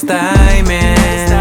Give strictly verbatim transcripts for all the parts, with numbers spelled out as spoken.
фейстайме,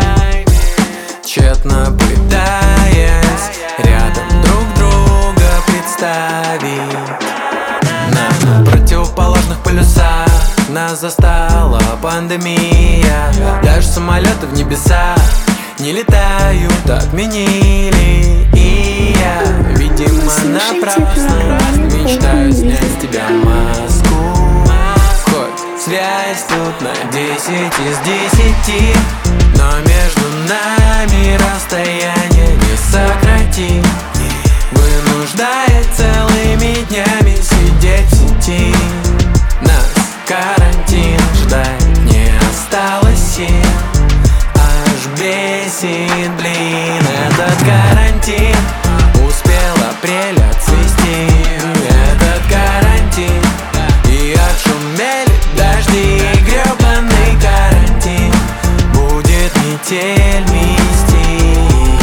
тщетно пытаясь рядом друг друга представить. На противоположных полюсах нас застала пандемия. Даже самолеты в небеса не летают, отменили. И я, видимо, напрасно мечтаю снять с тебя маску. Хоть связь тут на десять из десяти, но между нами расстояние не сократить, вынуждает целыми днями сидеть в сети. Нас карантин ждать не осталось сил, аж бесит, блин, этот карантин. Успел апрель отцвести, этот карантин. И отшумели дожди, гребаный карантин. Будет метель мести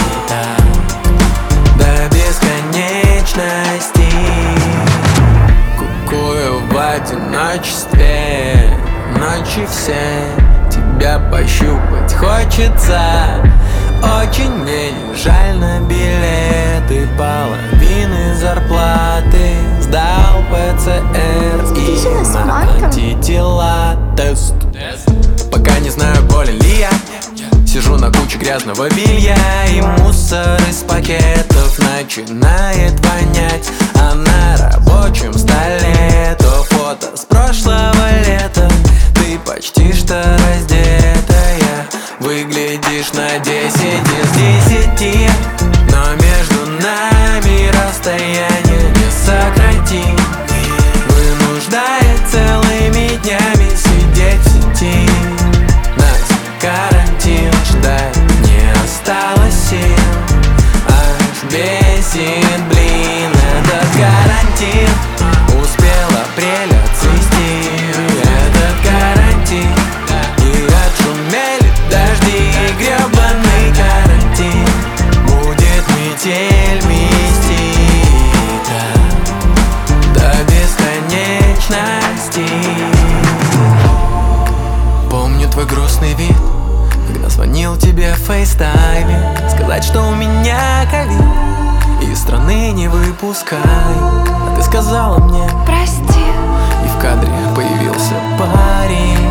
до бесконечности. Кукую в одиночестве, ночи все тебя пощупать хочется. Очень мне не жаль на билеты, половины зарплаты сдал ПЦР и на антитела тест. Пока не знаю, болен ли я, сижу на куче грязного белья, и мусор из пакетов начинает вонять. А на рабочем столе то фото с прошлого лета. Ты почти что раздетая, выглядишь на десять из десяти, но между нами расстояние не сократить, вынуждает целыми днями сидеть в сети. Нас карантин ждать не осталось сил, аж бесит, блин, этот карантин. Успел апрель отцвести, этот карантин. И отшумели дожди, гребаный карантин. Будет метель мести до бесконечности. Помню твой грустный вид, когда звонил тебе в фейстайме, сказать, что у меня ковид и из страны не выпускай. А ты сказала мне прости, и в кадре появился парень.